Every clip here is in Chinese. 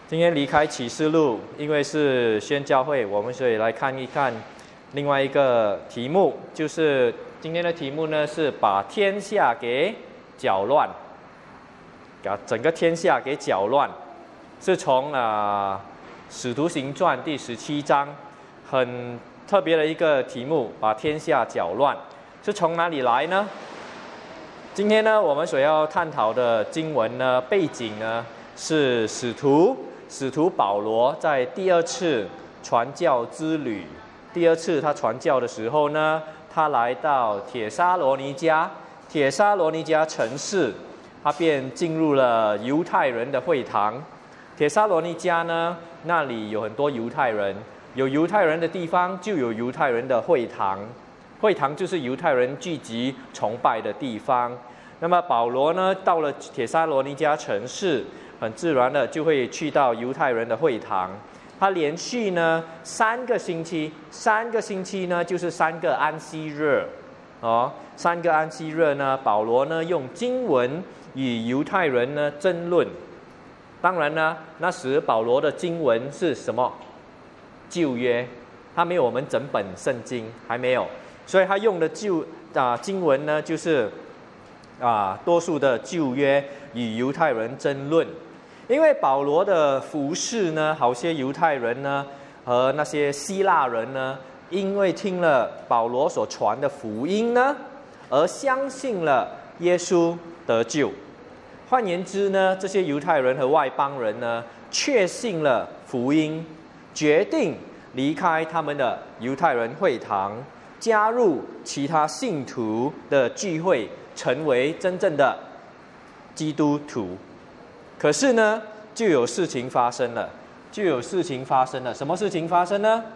今天离开启示录，因为是宣教会，我们所以来看一看另外一个题目，就是今天的题目呢是把天下给搅乱，把整个天下给搅乱，是从使徒行传第17章很特别的一个题目，把天下搅乱，是从哪里来呢？今天呢，我们所要探讨的经文呢，背景呢是使徒保罗在第二次传教之旅，第二次他传教的时候呢，他来到帖撒罗尼迦城市，他便进入了犹太人的会堂。帖撒罗尼迦呢，那里有很多犹太人，有犹太人的地方就有犹太人的会堂，会堂就是犹太人聚集崇拜的地方。那么保罗呢，到了帖撒罗尼迦城市，很自然的就会去到犹太人的会堂。他连续呢3个星期呢就是3个安息日，3个安息日呢，保罗呢用经文与犹太人呢争论。当然呢，那时保罗的经文是什么？旧约，他没有我们整本圣经，还没有，所以他用的经文呢就是多数的旧约与犹太人争论。因为保罗的服事呢，好些犹太人呢和那些希腊人呢，因为听了保罗所传的福音呢，而相信了耶稣得救。换言之呢，这些犹太人和外邦人呢，确信了福音，决定离开他们的犹太人会堂，加入其他信徒的聚会，成为真正的基督徒。可是呢，就有事情发生了。什么事情发生呢？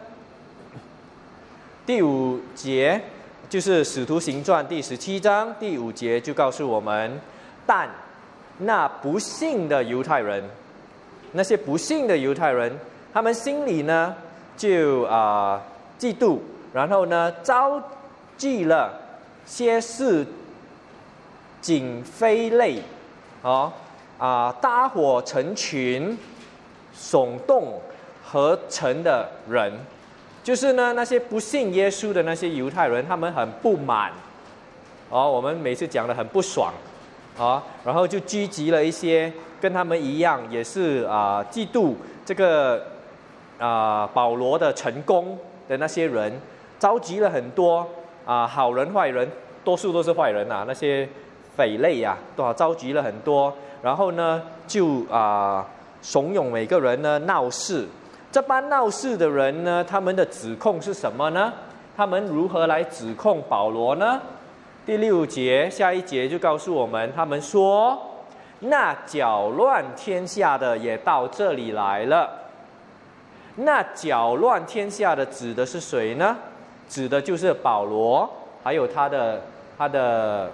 第5节就是《使徒行传》第17章第5节就告诉我们，但那不信的犹太人，那些不信的犹太人，他们心里呢就嫉妒，然后呢召集了些事警非类搭伙成群，耸动合成的人，就是呢那些不信耶稣的那些犹太人，他们很不满我们每次讲的很不爽然后就聚集了一些跟他们一样，也是嫉妒这个保罗的成功的那些人，召集了很多好人坏人，多数都是坏人那些匪类召集了很多。然后呢，就怂恿每个人呢闹事。这班闹事的人呢，他们的指控是什么呢？他们如何来指控保罗呢？第6节，下一节就告诉我们，他们说，那搅乱天下的也到这里来了。那搅乱天下的指的是谁呢？指的就是保罗，还有他的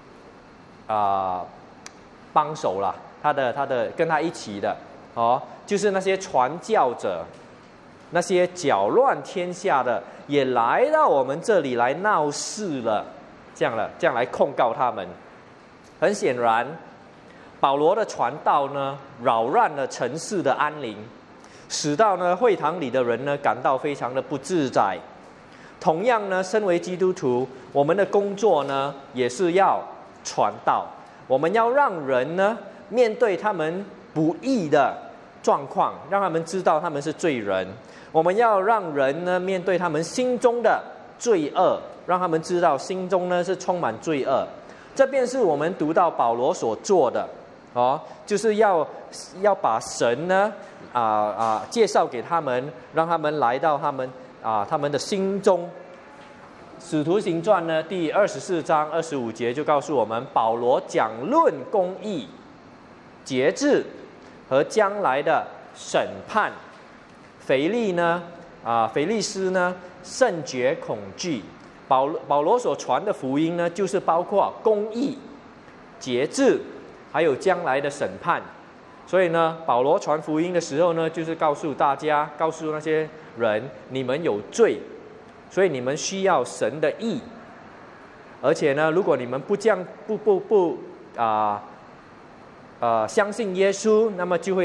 帮手啦，他的跟他一起的就是那些传教者，那些搅乱天下的也来到我们这里来闹事了，这样来控告他们。很显然，保罗的传道呢，扰乱了城市的安宁，使到呢会堂里的人呢感到非常的不自在。同样呢，身为基督徒，我们的工作呢也是要传道。我们要让人呢面对他们不义的状况，让他们知道他们是罪人。我们要让人呢面对他们心中的罪恶，让他们知道心中呢是充满罪恶。这便是我们读到保罗所做的就是要把神呢介绍给他们，让他们来到他们的心中。使徒行传呢第24章25节就告诉我们，保罗讲论公义、节制和将来的审判。腓利斯呢甚觉恐惧。保罗所传的福音呢，就是包括公义、节制，还有将来的审判。所以呢，保罗传福音的时候呢，就是告诉大家，告诉那些人，你们有罪，所以你们需要神的义。而且呢，如果你们不相信耶稣，那么就会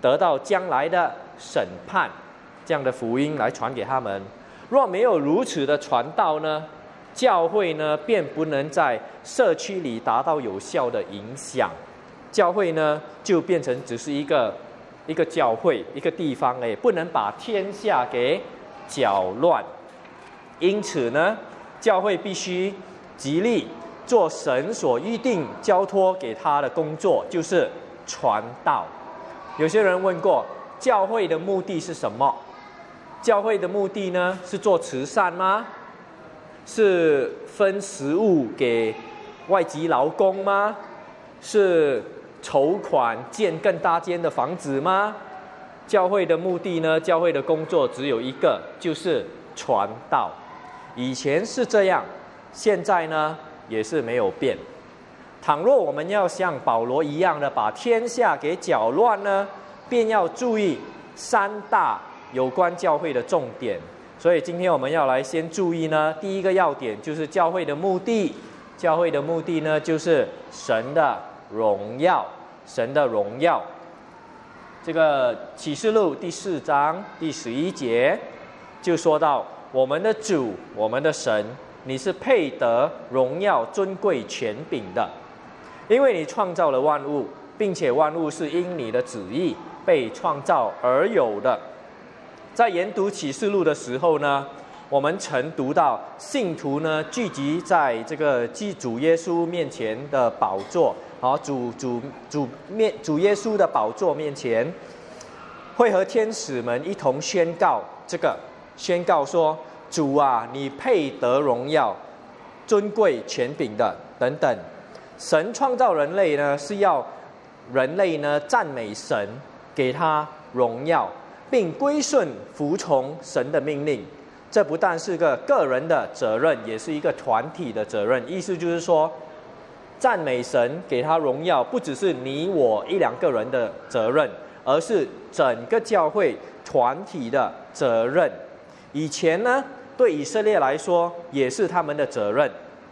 得到将来的审判，这样的福音来传给他们。若没有如此的传道呢，教会呢便不能在社区里达到有效的影响，教会呢就变成只是一个教会，一个地方而已，不能把天下给搅乱。因此呢，教会必须极力做神所预定交托给他的工作，就是传道。有些人问过，教会的目的是什么？教会的目的呢，是做慈善吗？是分食物给外籍劳工吗？是筹款建更大间的房子吗？教会的目的呢，教会的工作只有一个，就是传道。以前是这样，现在呢也是没有变。倘若我们要像保罗一样的把天下给搅乱呢，便要注意3大有关教会的重点。所以今天我们要来先注意呢，第一个要点就是教会的目的。教会的目的呢，就是神的荣耀，神的荣耀。这个启示录第4章第11节就说到，我们的主，我们的神，你是配得荣耀、尊贵、权柄的，因为你创造了万物，并且万物是因你的旨意被创造而有的。在研读启示录的时候呢，我们曾读到信徒呢聚集在这个主耶稣面前的宝座，主耶稣的宝座面前，会和天使们一同宣告说，主啊，你配得荣耀、尊贵、权柄的等等。神创造人类呢，是要人类呢赞美神，给他荣耀，并归顺服从神的命令。这不但是个人的责任，也是一个团体的责任。意思就是说，赞美神，给他荣耀，不只是你我1-2个人的责任，而是整个教会团体的责任。以前呢，对以色列来说也是他们的责任。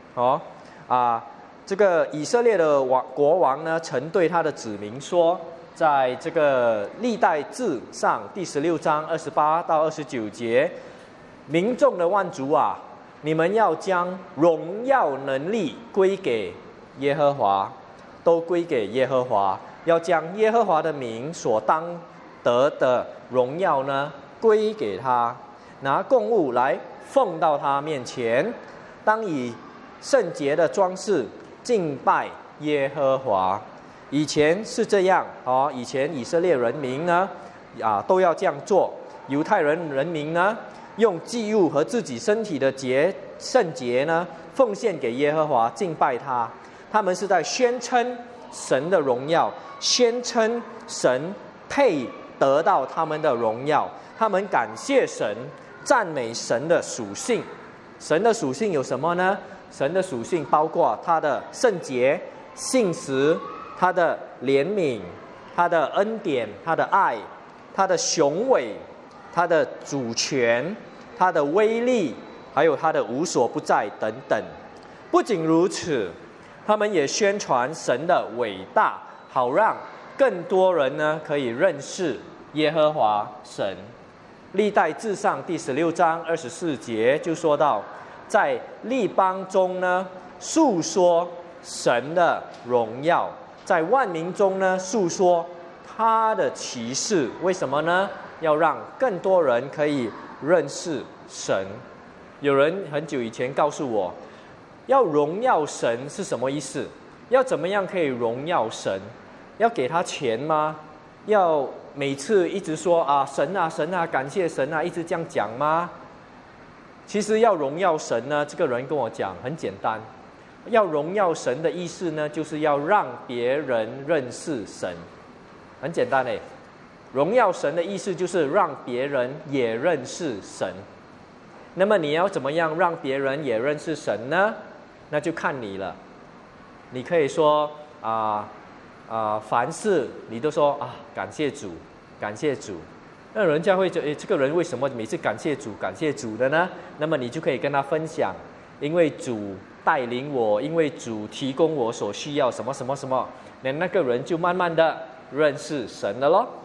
这个以色列的国王呢，曾对他的子民说，在这个历代志上第16章28到29节，民众的万族啊，你们要将荣耀能力归给耶和华，都归给耶和华，要将耶和华的名所当得的荣耀呢归给他，拿供物来奉到他面前，当以圣洁的装饰敬拜耶和华。以前是这样以前以色列人民呢都要这样做。犹太人民呢，用祭物和自己身体的圣洁呢奉献给耶和华，敬拜他。他们是在宣称神的荣耀，宣称神配得到他们的荣耀。他们感谢神，赞美神的属性。神的属性有什么呢？神的属性包括他的圣洁、信实、他的怜悯、他的恩典、他的爱、他的雄伟、他的主权、他的威力，还有他的无所不在等等。不仅如此，他们也宣传神的伟大，好让更多人呢可以认识耶和华神。历代志上第16章24节就说到，在列邦中呢述说神的荣耀，在万民中呢述说他的奇事。为什么呢？要让更多人可以认识神。有人很久以前告诉我，要荣耀神是什么意思？要怎么样可以荣耀神？要给他钱吗？要每次一直说神啊神啊，感谢神啊，一直这样讲吗？其实要荣耀神呢，这个人跟我讲很简单，要荣耀神的意思呢，就是要让别人认识神，很简单诶。荣耀神的意思就是让别人也认识神。那么你要怎么样让别人也认识神呢？那就看你了。你可以说凡事你都说感谢主，感谢主。那人家会觉得这个人为什么每次感谢主感谢主的呢？那么你就可以跟他分享，因为主带领我，因为主提供我所需要什么什么什么，那个人就慢慢的认识神了咯。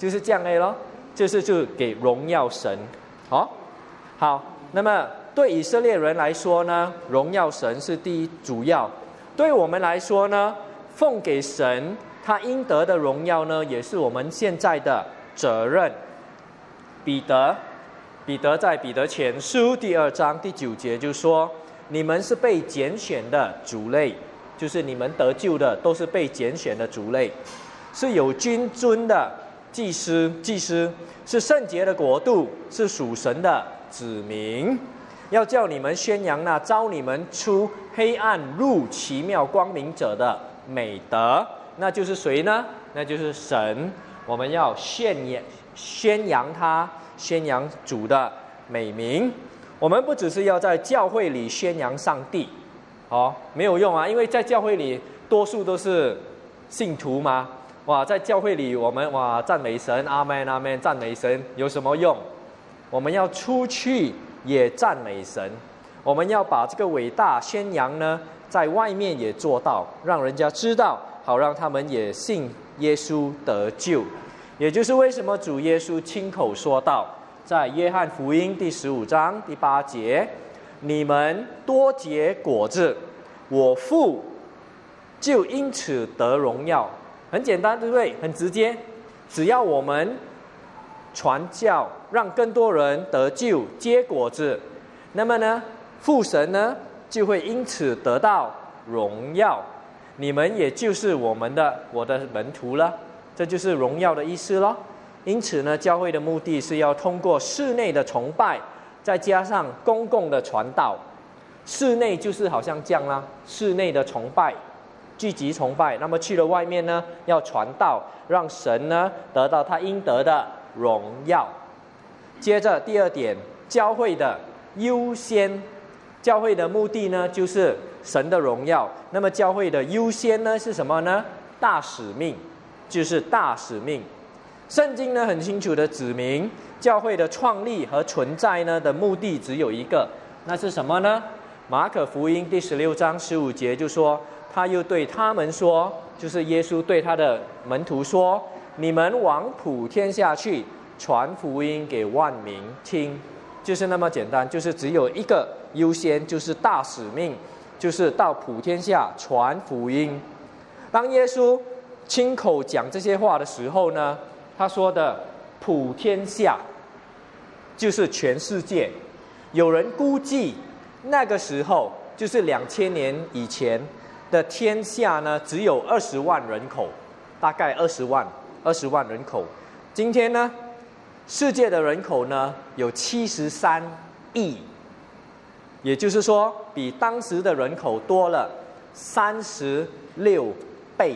就是这样咯，就给荣耀神。好，那么对以色列人来说呢，荣耀神是第一主要；对我们来说呢，奉给神他应得的荣耀呢，也是我们现在的责任。彼得在彼得前书第2章第9节就说：你们是被拣选的族类，就是你们得救的都是被拣选的族类，是有君尊的祭司，是圣洁的国度，是属神的子民，要叫你们宣扬那召你们出黑暗入奇妙光明者的美德。那就是谁呢？那就是神。我们要宣扬他，宣扬主的美名。我们不只是要在教会里宣扬上帝，没有用啊，因为在教会里多数都是信徒嘛。在教会里我们赞美神，阿们阿们，赞美神有什么用？我们要出去也赞美神，我们要把这个伟大宣扬呢，在外面也做到，让人家知道，好让他们也信耶稣得救。也就是为什么主耶稣亲口说道，在约翰福音第15章第8节：你们多结果子，我父就因此得荣耀。很简单，对不对？很直接，只要我们传教，让更多人得救结果子，那么呢，父神呢就会因此得到荣耀。你们也就是我的门徒了，这就是荣耀的意思咯。因此呢，教会的目的是要通过室内的崇拜，再加上公共的传道。室内就是好像这样啦，室内的崇拜，聚集崇拜。那么去了外面呢，要传道，让神呢得到他应得的荣耀。接着第2点，教会的优先。教会的目的呢，就是神的荣耀。那么教会的优先呢是什么呢？大使命，就是大使命。圣经呢很清楚的指明，教会的创立和存在呢的目的只有一个，那是什么呢？马可福音第16章15节就说，他又对他们说，就是耶稣对他的门徒说：你们往普天下去，传福音给万民听。就是那么简单，就是只有一个优先，就是大使命，就是到普天下传福音。当耶稣亲口讲这些话的时候呢，他说的普天下就是全世界。有人估计那个时候就是2000年以前的天下呢，只有20万人口，大概20万人口。今天呢，世界的人口呢有73亿，也就是说比当时的人口多了36倍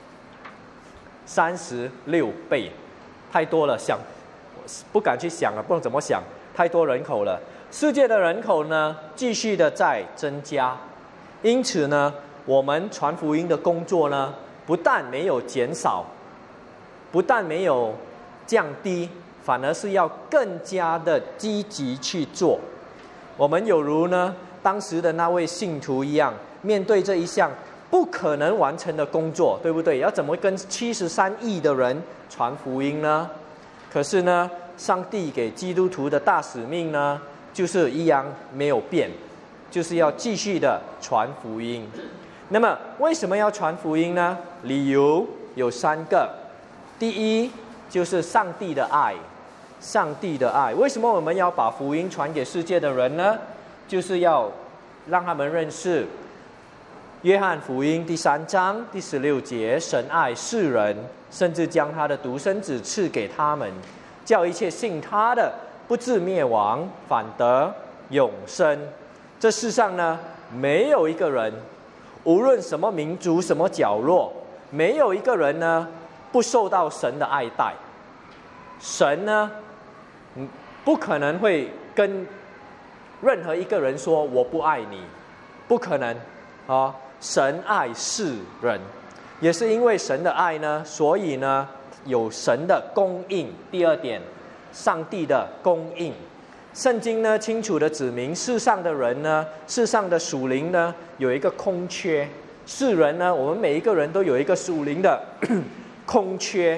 ，36倍，太多了，不敢去想了，不知道怎么想，太多人口了。世界的人口呢继续的在增加，因此呢，我们传福音的工作呢，不但没有减少，不但没有降低，反而是要更加的积极去做。我们有如呢当时的那位信徒一样，面对这一项不可能完成的工作，对不对？要怎么跟73亿的人传福音呢？可是呢，上帝给基督徒的大使命呢，就是一样没有变，就是要继续的传福音。那么为什么要传福音呢？理由有3个。第一，就是上帝的爱。上帝的爱，为什么我们要把福音传给世界的人呢？就是要让他们认识约翰福音第3章第16节，神爱世人，甚至将他的独生子赐给他们，叫一切信他的不至灭亡，反得永生。这世上呢，没有一个人，无论什么民族什么角落，没有一个人呢不受到神的爱戴。神呢不可能会跟任何一个人说我不爱你，不可能啊！神爱世人，也是因为神的爱呢，所以呢有神的供应。第2点，上帝的供应。圣经呢清楚的指明，世上的人呢，世上的属灵呢有一个空缺。世人呢，我们每一个人都有一个属灵的空缺。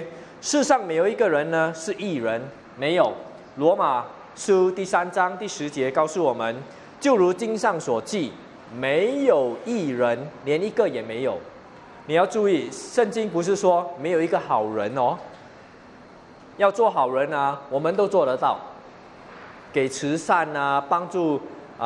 世上没有一个人呢是义人，没有。罗马书第3章第10节告诉我们，就如经上所记，没有义人，连一个也没有。你要注意，圣经不是说没有一个好人哦。要做好人啊，我们都做得到，给慈善啊，帮助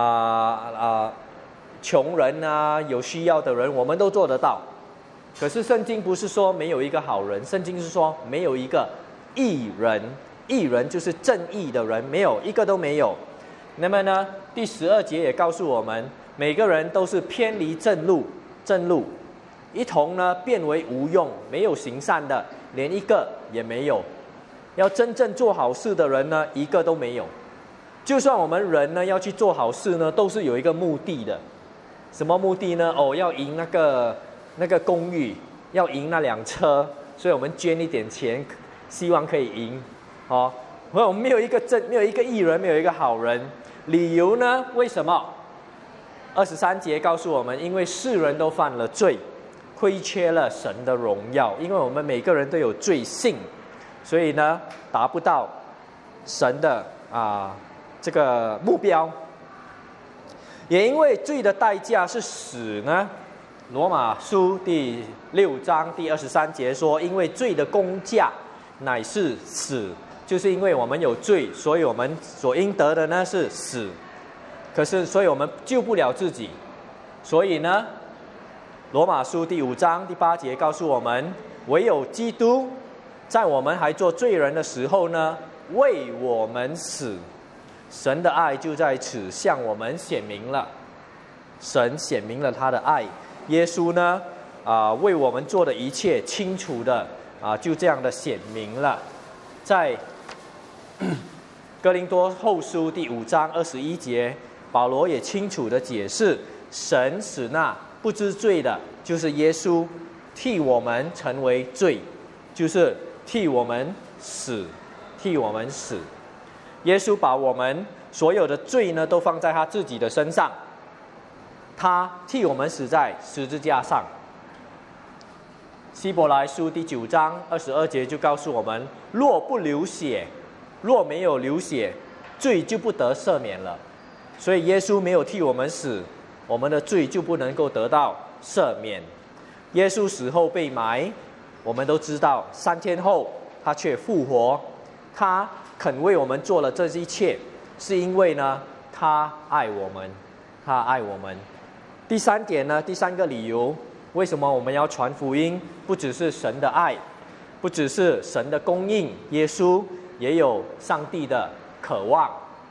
穷人啊，有需要的人，我们都做得到。可是圣经不是说没有一个好人，圣经是说没有一个义人。义人就是正义的人，没有一个都没有。那么呢，第12节也告诉我们，每个人都是偏离正路，一同呢变为无用，没有行善的，连一个也没有。要真正做好事的人呢，一个都没有。就算我们人呢要去做好事呢，都是有一个目的的。什么目的呢？要赢那个公寓，要赢那辆车，所以我们捐一点钱，希望可以赢。我们没有一个义人，没有一个好人。理由呢？为什么？23节告诉我们，因为世人都犯了罪，亏缺了神的荣耀。因为我们每个人都有罪性，所以呢，达不到神的这个目标。也因为罪的代价是死呢。罗马书第6章第23节说，因为罪的工价乃是死。就是因为我们有罪，所以我们所应得的呢是死。可是，所以我们救不了自己。所以呢，罗马书第5章第8节告诉我们，唯有基督在我们还做罪人的时候呢，为我们死。神的爱就在此向我们显明了。神显明了他的爱。耶稣呢，为我们做的一切清楚的就这样的显明了。在哥林多后书第5章21节，保罗也清楚的解释，神使那不知罪的，就是耶稣，替我们成为罪，就是替我们死。耶稣把我们所有的罪呢，都放在他自己的身上，他替我们死在十字架上。希伯来书第9章22节就告诉我们，若没有流血，罪就不得赦免了。所以耶稣没有替我们死，我们的罪就不能够得到赦免。耶稣死后被埋，我们都知道3天后他却复活。他肯为我们做了这一切，是因为呢，他爱我们。第3点呢，第3个理由，为什么我们要传福音？不只是神的爱，不只是神的供应，耶稣也有上帝的渴望。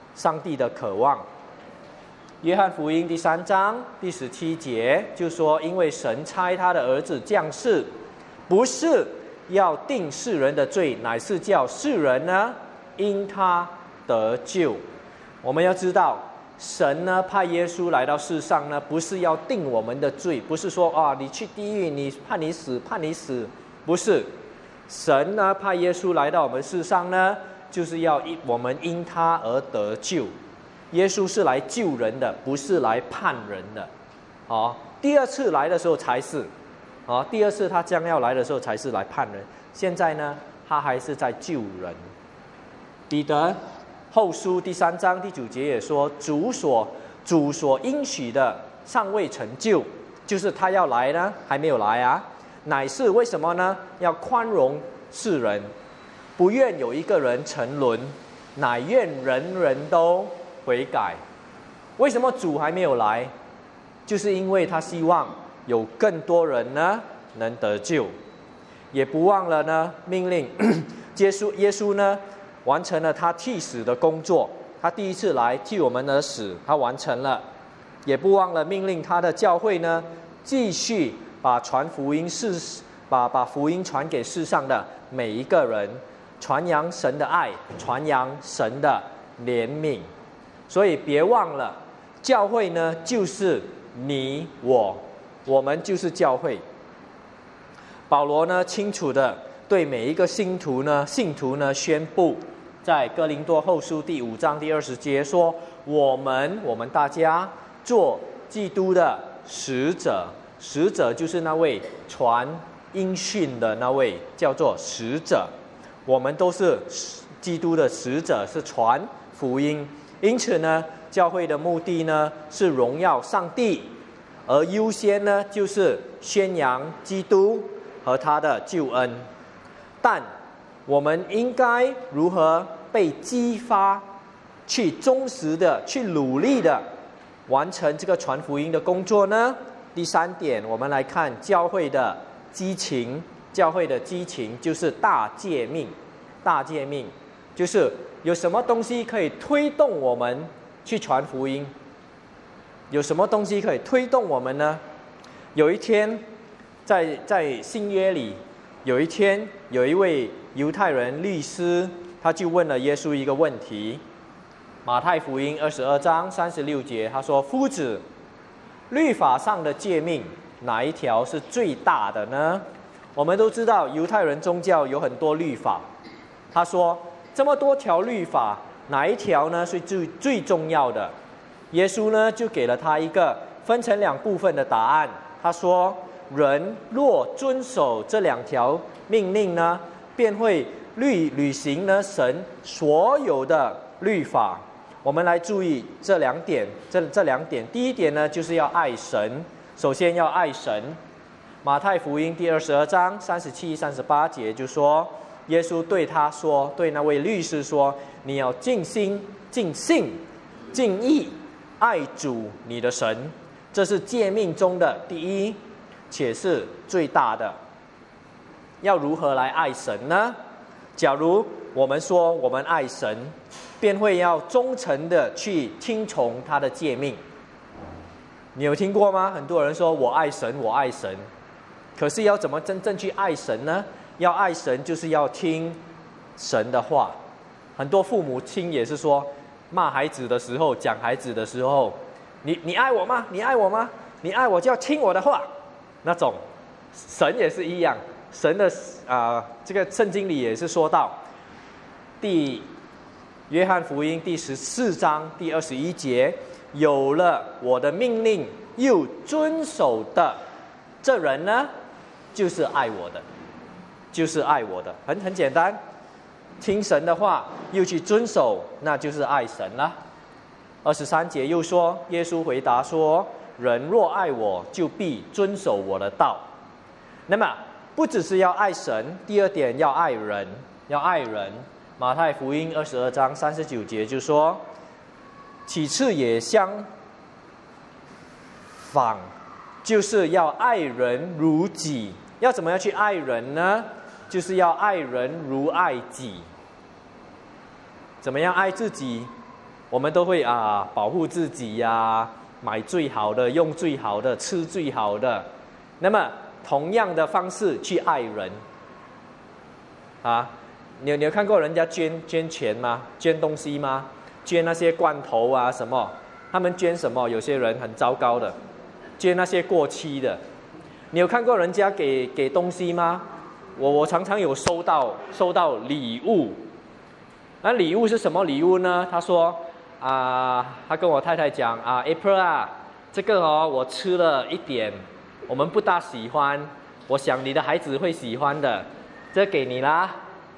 约翰福音第3章第17节就说，因为神差他的儿子降世，不是要定世人的罪，乃是叫世人呢因他得救。我们要知道，神呢派耶稣来到世上呢，不是要定我们的罪，不是说你去地狱，你判你死，不是。神呢派耶稣来到我们世上呢，就是要我们因他而得救。耶稣是来救人的，不是来判人的。第2次来的时候才是，第2次他将要来的时候才是来判人。现在呢，他还是在救人。彼得后书第3章第9节也说，主所应许的尚未成就，就是他要来呢，还没有来啊。乃是为什么呢？要宽容世人，不愿有一个人沉沦，乃愿人人都悔改。为什么主还没有来？就是因为他希望有更多人呢能得救。也不忘了呢命令耶稣呢完成了他替死的工作。他第1次来替我们而死，他完成了。也不忘了命令他的教会呢继续把福音传给世上的每一个人，传扬神的爱，传扬神的怜悯。所以别忘了，教会呢就是你我们就是教会。保罗呢清楚的对每一个信徒呢宣布，在哥林多后书第5章第20节说，我们大家做基督的使者。使者就是那位传音讯的那位，叫做使者。 我们都是基督的使者，是传福音。因此呢，教会的目的呢是荣耀上帝，而优先呢就是宣扬基督和他的救恩。但我们应该如何被激发，去忠实的、去努力的完成这个传福音的工作呢？第3点，我们来看教会的激情。教会的激情就是大诫命。大诫命就是有什么东西可以推动我们去传福音？有什么东西可以推动我们呢？有一天，在新约里，有一天有一位犹太人律师，他就问了耶稣一个问题。马太福音22章36节，他说：“夫子，律法上的诫命哪一条是最大的呢？”我们都知道犹太人宗教有很多律法。他说：“这么多条律法，哪一条呢是最重要的？”耶稣呢就给了他一个分成2部分的答案。他说：“人若遵守这2条命令呢，便会履行呢神所有的律法。”我们来注意这2点，这2点。第一点呢，就是要爱神。首先要爱神。马太福音第22章37、38节就说，耶稣对他说，对那位律师说：“你要尽心、尽性、尽意爱主你的神，这是诫命中的第一，且是最大的。”要如何来爱神呢？假如我们说我们爱神，便会要忠诚的去听从他的诫命。你有听过吗？很多人说我爱神，我爱神。可是要怎么真正去爱神呢？要爱神，就是要听神的话。很多父母亲也是说，骂孩子的时候，讲孩子的时候，你爱我吗？你爱我吗？你爱我就要听我的话。那种神也是一样，神的这个圣经里也是说到，约翰福音第14章第21节，有了我的命令又遵守的，这人呢，就是爱我的，就是爱我的。很简单，听神的话又去遵守，那就是爱神了。23节又说，耶稣回答说：“人若爱我，就必遵守我的道。”那么不只是要爱神，第2点要爱人，要爱人。马太福音22章39节就说：“其次也相仿，就是要爱人如己。”要怎么样去爱人呢？就是要爱人如爱己。怎么样爱自己？我们都会保护自己呀，买最好的，用最好的，吃最好的。那么同样的方式去爱人你有看过人家捐钱吗？捐东西吗？捐那些罐头啊什么？他们捐什么？有些人很糟糕的，捐那些过期的。你有看过人家给东西吗？我常常有收到礼物。那礼物是什么礼物呢？他说他跟我太太讲April 这个我吃了一点，我们不大喜欢，我想你的孩子会喜欢的，这给你啦。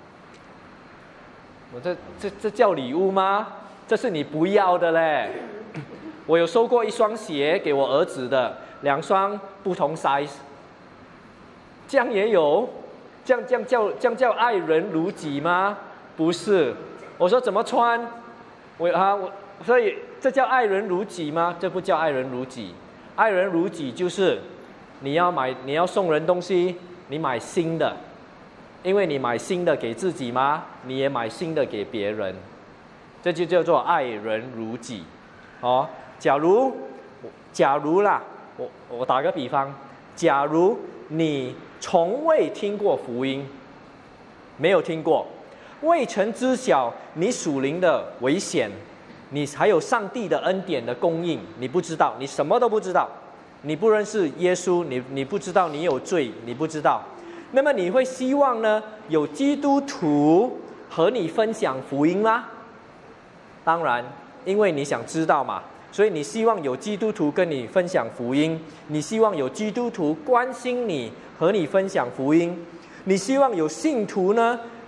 我这叫礼物吗？这是你不要的嘞。我有收过1双鞋给我儿子的，2双不同 size， 这样也有，这样叫爱人如己吗？不是。我说怎么穿？所以这叫爱人如己吗？这不叫爱人如己。爱人如己就是你要送人东西，你买新的，因为你买新的给自己吗？你也买新的给别人，这就叫做爱人如己。假如啦，我打个比方，假如你从未听过福音，没有听过，未曾知晓你属灵的危险，你还有上帝的恩典的供应，你不知道，你什么都不知道，你不认识耶稣，你不知道你有罪，你不知道，那么你会希望呢有基督徒和你分享福音吗？当然，因为你想知道嘛，所以你希望有基督徒跟你分享福音，你希望有基督徒关心你，和你分享福音，你希望有信徒呢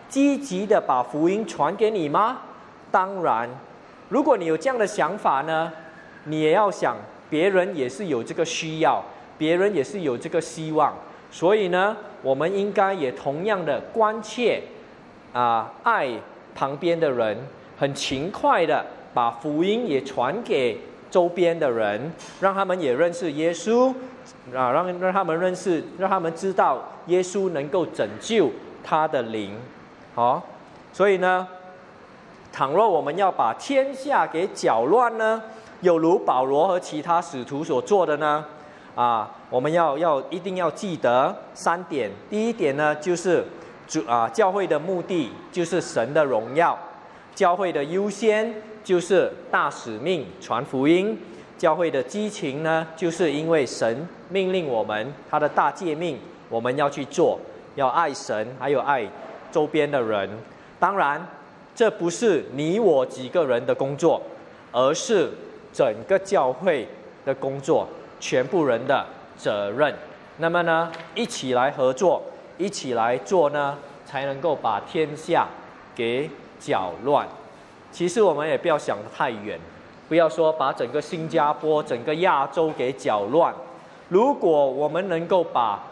积极的把福音传给你吗？当然，如果你有这样的想法呢，你也要想别人也是有这个需要，别人也是有这个希望，所以呢，我们应该也同样的关切爱旁边的人，很勤快的把福音也传给周边的人，让他们也认识耶稣，让他们认识，让他们知道耶稣能够拯救他的灵。好，所以呢，倘若我们要把天下给搅乱呢，有如保罗和其他使徒所做的呢，我们一定要记得3点。第一点呢，就是教会的目的就是神的荣耀，教会的优先就是大使命传福音，教会的激情呢，就是因为神命令我们他的大诫命，我们要去做，要爱神，还有爱周边的人。当然，这不是你我几个人的工作，而是整个教会的工作，全部人的责任。那么呢，一起来合作，一起来做呢，才能够把天下给搅乱。其实我们也不要想得太远，不要说把整个新加坡、整个亚洲给搅乱。如果我们能够把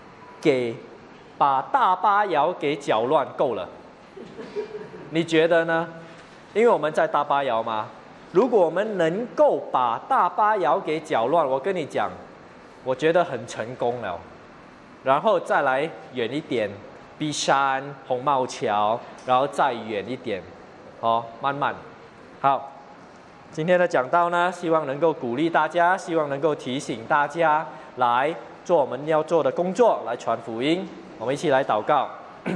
大巴窑给搅乱够了，你觉得呢？因为我们在大巴窑嘛，如果我们能够把大巴窑给搅乱，我跟你讲，我觉得很成功了。然后再来远一点，碧山、红帽桥，然后再远一点，慢慢。好，今天的讲道呢，希望能够鼓励大家，希望能够提醒大家来做我们要做的工作，来传福音。我们一起来祷告。